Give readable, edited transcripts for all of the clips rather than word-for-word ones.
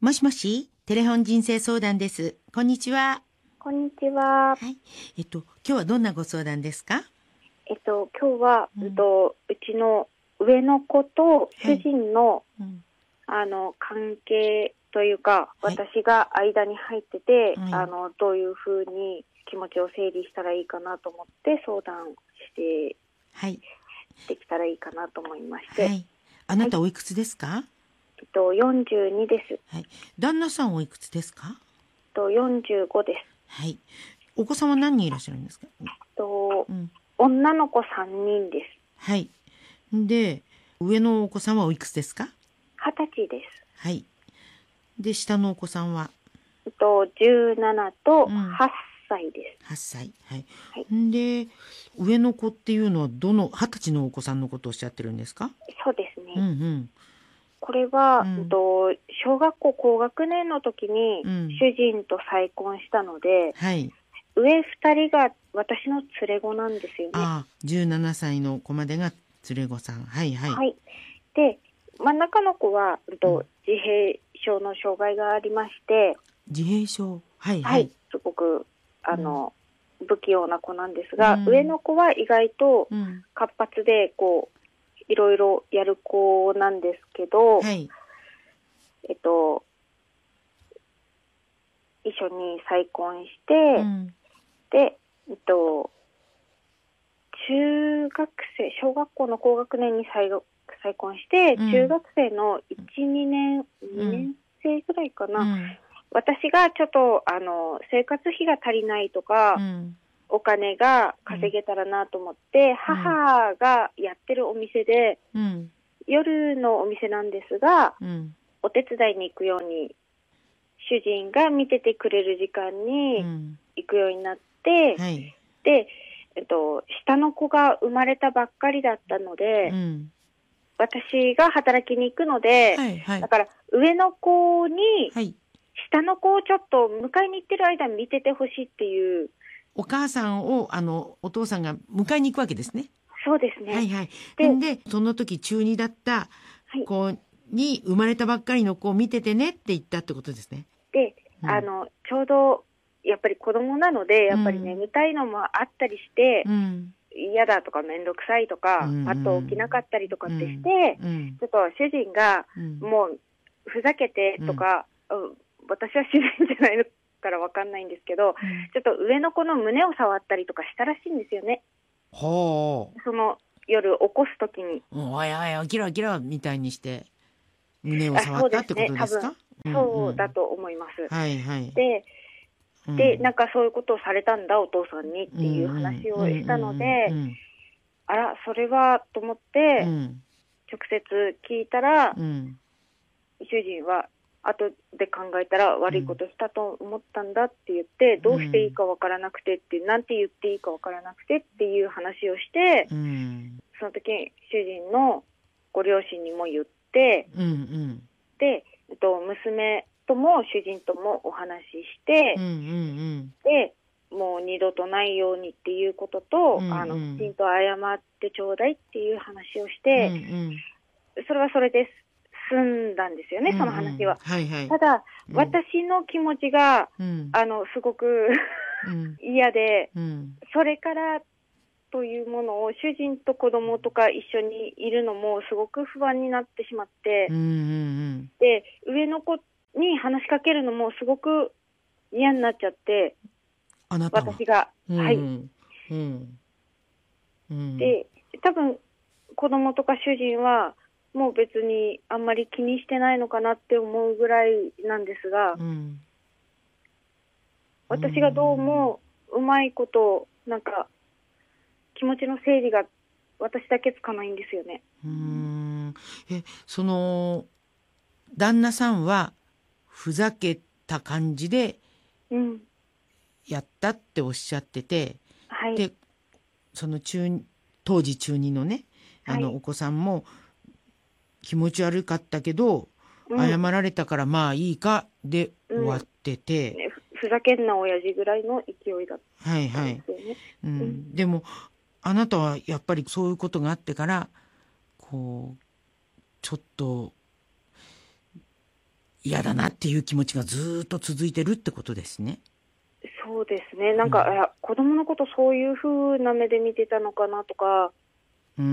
もしもし、テレフォン人生相談です。こんにちは。 こんにちは。 はい。今日はどんなご相談ですか？ 今日は、 うんうちの上の子と主人の、 うん、 関係というか、 はい私が間に入ってて、 はいどういうふうに気持ちを整理したらいいかなと思って相談してはい。 できたらいいかなと思いまして。 はい。あなたおいくつですか？ 42です。 はい。旦那さんおいくつですか？ 45です。 はい。お子さんは何人いらっしゃるんですか？うん。 女の子3人です。 はい。で、上のお子さんはおいくつですか？ 20歳です。 はい。で、下のお子さんは 17とうん 8歳です。 8歳。はい。 はい。 で、上の子っていうのは20歳のお子さんのことをおっしゃってるんですか？ そうですうんうね。 ん。 これは、 うん。 小学校高学年の時にうん。 主人と再婚したので、 はい。 上2人が私の連れ子なんですよね。 ああ、17歳の子までが連れ子さん。はいはい。 はい。で、真ん中の子は、 うん、 自閉症の障害がありまして、 自閉症。はいはい、 はい。 すごく、 うん、 不器用な子なんですうが、上ん、 の子は意外とうん。 活発で、いろいろやる子なんですけど、 はい。 えっと、一緒に再婚して、 うん、 で、小学校の高学年に再婚して、 うん、 中学生の1、2年、2 うん、 年生ぐらいかな。 うん、 私がちょっと、生活費が足りないとか、 うん、 お金がうん、 稼げたらなと思って、 うん、 母がやってるお店で、 うん、 夜のお店なんですが、 うん、 お手伝いに行くように、主人が見ててくれる時間にうん。 行くようになって、 はい。 で、下の子が生まれたばっかりだったので、 うん。 私が働きに行くので、 はいはい。 だから上の子にはい。 下の子をちょっと迎えに行ってる間見ててほしいっていう、 お母さんを、お父さんが迎えに行くわけですね。 そうですね。 はいはい。 で、 で、その時中二だったはい。 子に生まれたばっかりの子を見ててねって言ったってことですね。 で、 うん。 ちょうど、やっぱり子供なので、やっぱりうん。 眠たいのもあったりして、 うん。 嫌だとかめんどくさいとうん。うか、パッと起きなかん。 ったりとかってしうん。 て、 うん。 ちょっと主人が、 うん。 もう、ふざけてうん。 とか、私は主人じゃないからわかんないんですけど、 うん。 ちょっと上の子の胸を触ったりとかしたらしいんですよね。 ほその夜起こすときに。 う。おいおい、起きろ起きろみたいにして胸を触ったってこそうですね。多分、 とですか？うんうん。 そうだと思います。 はいはい。 で、なうん。 んかそういうことをされたんだ、お父さんにっうんうていうん。 話うんうをしたのんうで、 ん。 あら、それは、と思って、 うん。 直接聞いたら、 うん。 主人は、後で考えたら悪いこうん。 としたと思ったんだって言って、どうしていいうん。 かわからなくてって、なんて言っていいかわからなくてっていう話をして、 うん。 その時、主人のご両親にも言って、 うん。 で、娘とも主人ともお話ししうん。 て、 うん。 で、もう二度とないようにっていうことと、 うん。うきちんん。 と謝ってちょうだいっていう話をしうん。うて、 ん。 それはそれで済んだんですよね、 うん。 その話は。 はいはい。 ただ、 うん。 私の気持ちが、 うん。 すごくうん。 嫌で、 うん。 それからというものを主人と子供とか一緒にいるのもすごく不安になってしまって、 うん。うん。 で、上の子に話しかけるのもすごく嫌になっちゃって、 あなたが。 私が。 うはい。 ん。うん。うん。 で、多分、子供とか主人は、もう別にあんまり気にしてないのかなって思うぐらいなんですが、 うん。う私がどうん。 もうまいこと、なんか気持ちの整理が私だけつかないんですよね。 うん。その、旦那さんは、ふざけた感じでうん。 やったっておっしゃってて、 はい。 で、その当時中二のね、 はい。 お子さんも気持ち悪かったけど、 うん。 謝られたからまあいいかでうん。 終わってて、 ね、ふざけんな親父ぐらいの勢いだったんではいはい。 すよね。 ううん。 ん。でも、あなたはやっぱりそういうことがあってから、こう、ちょっと嫌だなっていう気持ちがずっと続いてるってことですね。 そうですね。なんか、子供のことそういう風な目で見てたのかなとか、 うん。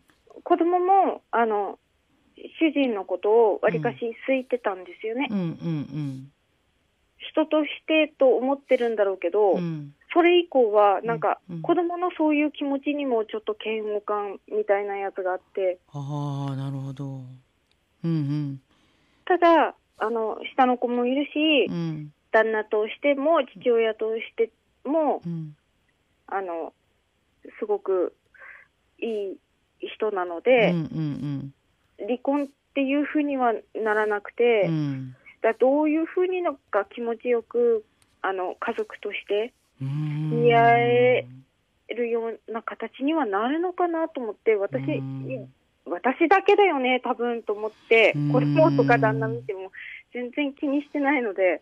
子供も、主人のことをわりかし好いてたんですよね。 うんうん人としてと思ってるんだろうけど、 うん。 それ以降は、なんか、 うん子供のそういう気持ちにもちょっと嫌悪感みたいなやつがあって、 ああ、なるほど。うんただ、下の子もいるし、 うん。 旦那としても父親としても、 うん。 すごくいい人なのうんで、 うん離婚っていうふうにはならなくて、 うん。 どういうふうになんか気持ちよく家族としてうん見合えるような形にはなるのかなと思って、私だけだよね多分と思って、子供とか旦那見ても全然気にしてないので、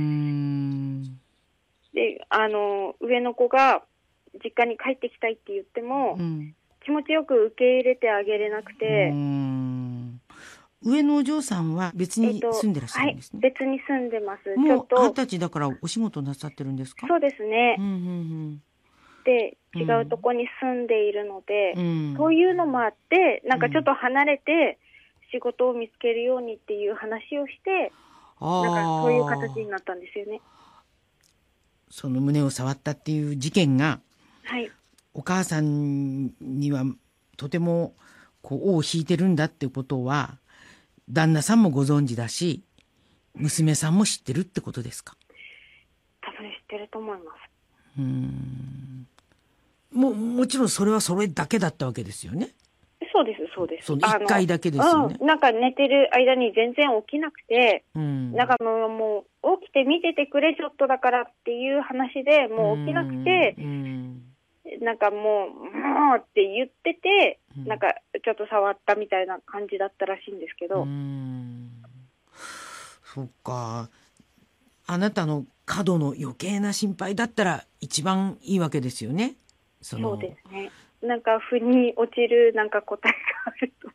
で上の子が実家に帰ってきたいって言っても、気持ちよく受け入れてあげれなくて、 上のお嬢さんは別に住んでらっしゃるんですね。 はい、別に住んでます。 もう20歳だからお仕事なさってるんですか？ そうですね。で、違うとこに住んでいるので、そういうのもあって、なんかちょっと離れて仕事を見つけるようにっていう話をして、なんかそういう形になったんですよね。 その胸を触ったっていう事件が、 はい、 お母さんにはとてもこう尾を引いてるんだっていうことは旦那さんもご存知だし、娘さんも知ってるってことですか？ 多分知ってると思います。 もちろんそれはそれだけだったわけですよね。 そうですそうです。 その1回だけですよね。 なんか寝てる間に全然起きなくて、なんかもう起きて見ててくれちょっとだからっていう話でもう起きなくて、なんかもうって言ってて、なんかちょっと触ったみたいな感じだったらしいんですけど。 そっか。あなたの過度の余計な心配だったら一番いいわけですよね。 そうですね。なんか腑に落ちるなんか答えがあると。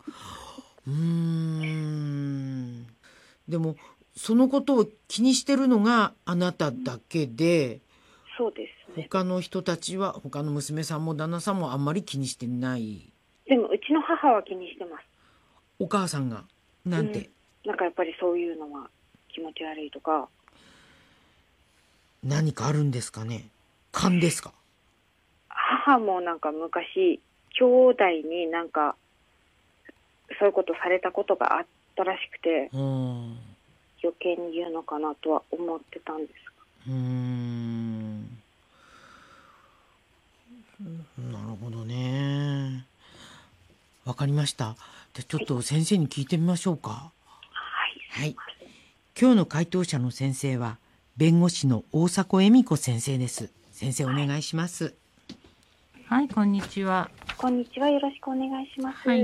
でもそのことを気にしてるのがあなただけで、 そうですね。 他の人たちは、他の娘さんも旦那さんもあんまり気にしてない。 でもうちの母は気にしてます。 お母さんがなんて、 なんかやっぱりそういうのは気持ち悪いとか。 何かあるんですかね。勘ですか？ 母もなんか昔兄弟になんかそういうことされたことがあったらしくて、余計に言うのかなとは思ってたんですが。 なるほどね。わかりました。で、ちょっと先生に聞いてみましょうか。はい。今日の回答者の先生は弁護士の大迫恵美子先生です。先生お願いします。 はい、こんにちは。 こんにちは、よろしくお願いします。 はい。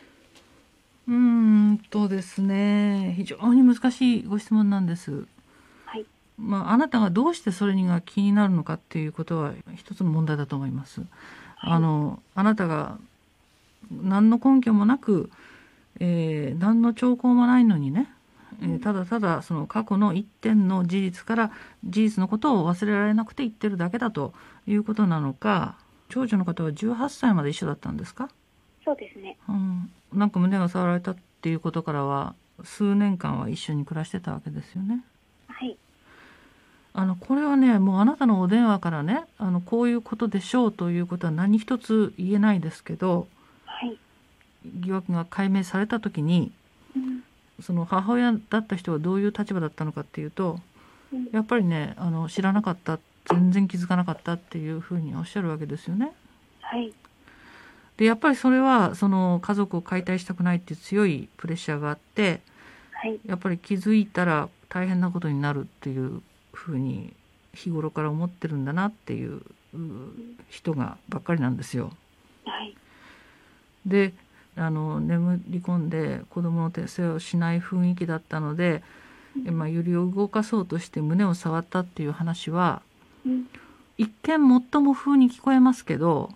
ですね、非常に難しいご質問なんです。 はい。 あなたがどうしてそれが気になるのかっていうことは一つの問題だと思います。あなたが何の根拠もなく、何の兆候もないのにね、ただただその過去の一点の事実から事実のことを忘れられなくて言ってるだけだということなのか。長女の方は18歳まで一緒だったんですか？ そうですね。 なんか胸が触られたっていうことからは数年間は一緒に暮らしてたわけですよね。 はい。 これはね、もうあなたのお電話からね、こういうことでしょうということは何一つ言えないですけど、 はい、 疑惑が解明された時に、その母親だった人はどういう立場だったのかっていうと、やっぱりね、知らなかった、全然気づかなかったっていうふうにおっしゃるわけですよね。 はい。 でやっぱりそれはその家族を解体したくないっていう強いプレッシャーがあって、 はい、 やっぱり気づいたら大変なことになるっていうふうに日頃から思ってるんだなっていう人がばっかりなんですよ。 はい、 で眠り込んで子供の手世話をしない雰囲気だったので、揺りを動かそうとして胸を触ったっていう話は、一見もっとも風に聞こえますけど、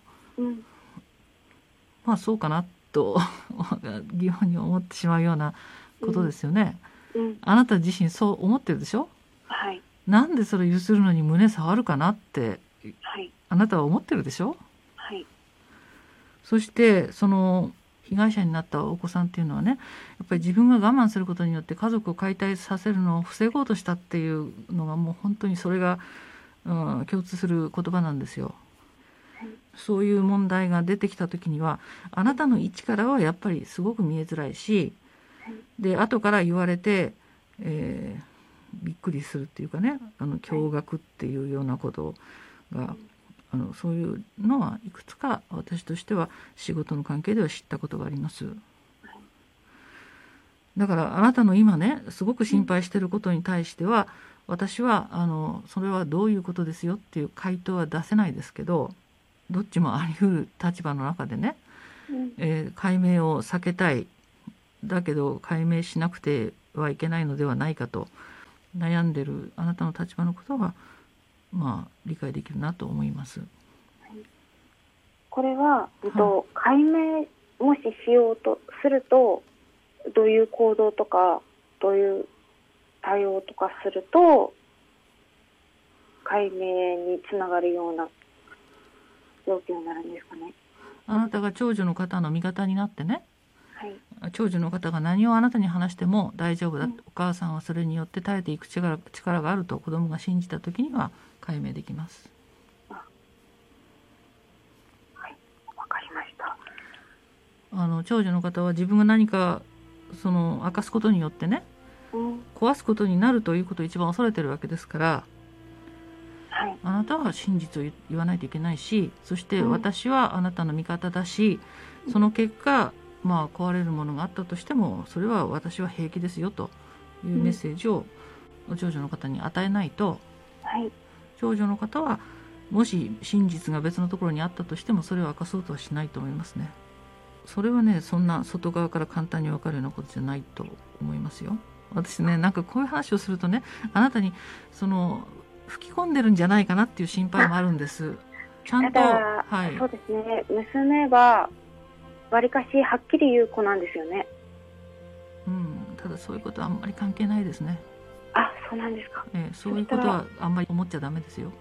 そうかなと疑問に思ってしまうようなことですよね。 あなた自身そう思ってるでしょ。 はい。 なんでそれゆするのに胸触るかなって、 はい。 あなたは思ってるでしょ。 はい。 そしてその被害者になったお子さんっていうのはね、やっぱり自分が我慢することによって家族を解体させるのを防ごうとしたっていうのが、もう本当にそれが、共通する言葉なんですよ。そういう問題が出てきた時には、あなたの位置からはやっぱりすごく見えづらいし、で後から言われて、びっくりするっていうかね、驚愕っていうようなことが、そういうのはいくつか私としては仕事の関係では知ったことがあります。だからあなたの今ね、すごく心配していることに対しては、私はそれはどういうことですよっていう回答は出せないですけど、どっちもあり得る立場の中でね、解明を避けたい、だけど解明しなくてはいけないのではないかと悩んでるあなたの立場のことは、まあ理解できるなと思います。 これは、解明もししようとすると、どういう行動とかどういう対応とかすると解明につながるような状況になるんですかね。 あなたが長女の方の味方になってね、 はい、 長女の方が何をあなたに話しても大丈夫だ、お母さんはそれによって耐えていく力があると子供が信じた時には解明できます。 はい、わかりました。 長女の方は自分が何か明かすことによってね、壊すことになるということを一番恐れてるわけですから、 はい、 あなたは真実を言わないといけないし、そして私はあなたの味方だし、その結果、壊れるものがあったとしてもそれは私は平気ですよというメッセージを長女の方に与えないと、長女の方はもし真実が別のところにあったとしてもそれを明かそうとはしないと思いますね。それはね、そんな外側から簡単に分かるようなことじゃないと思いますよ。私ね、なんかこういう話をするとね、あなたに吹き込んでるんじゃないかなっていう心配もあるんです。ちゃんと、 はい、そうですね。娘はわりかしはっきり言う子なんですよね。 ただそういうことはあんまり関係ないですね。 あ、そうなんですか。 そういうことはあんまり思っちゃダメですよ。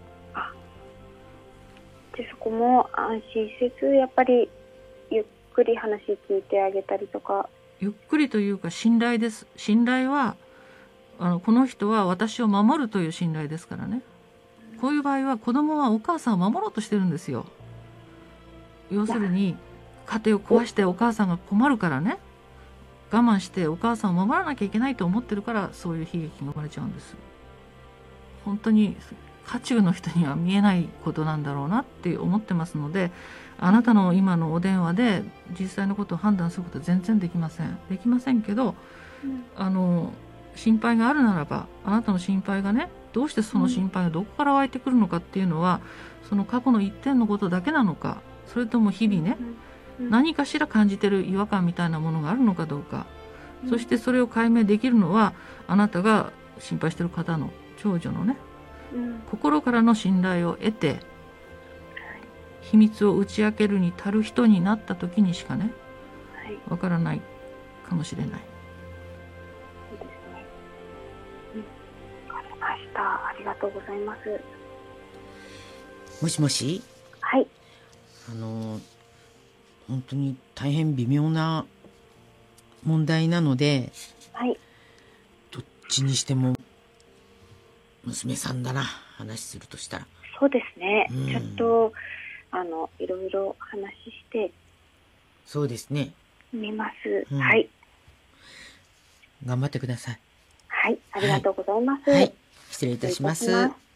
でそこも安心せず、やっぱりゆっくり話聞いてあげたりとか。 ゆっくりというか信頼です。信頼はこの人は私を守るという信頼ですからね。こういう場合は子供はお母さんを守ろうとしてるんですよ。要するに家庭を壊してお母さんが困るからね、我慢してお母さんを守らなきゃいけないと思ってるから、そういう悲劇が生まれちゃうんです。本当に渦中の人には見えないことなんだろうなって思ってますので、あなたの今のお電話で実際のことを判断することは全然できませんけど、心配があるならば、あなたの心配がね、どうしてその心配がどこから湧いてくるのかっていうのは、その過去の一点のことだけなのか、それとも日々ね、何かしら感じてる違和感みたいなものがあるのかどうか、そしてそれを解明できるのはあなたが心配してる方の長女のね、心からの信頼を得て秘密を打ち明けるに足る人になった時にしかね、わからないかもしれない。 そうですね。わかりました。ありがとうございます。 もしもし。 はい。 本当に大変微妙な問題なので、 はい、 どっちにしても娘さんだな、話するとしたら。 そうですね、ちょっといろいろ話して。 そうですね、 見ます、はい、 頑張ってください。 はい、ありがとうございます。 はい、失礼いたします。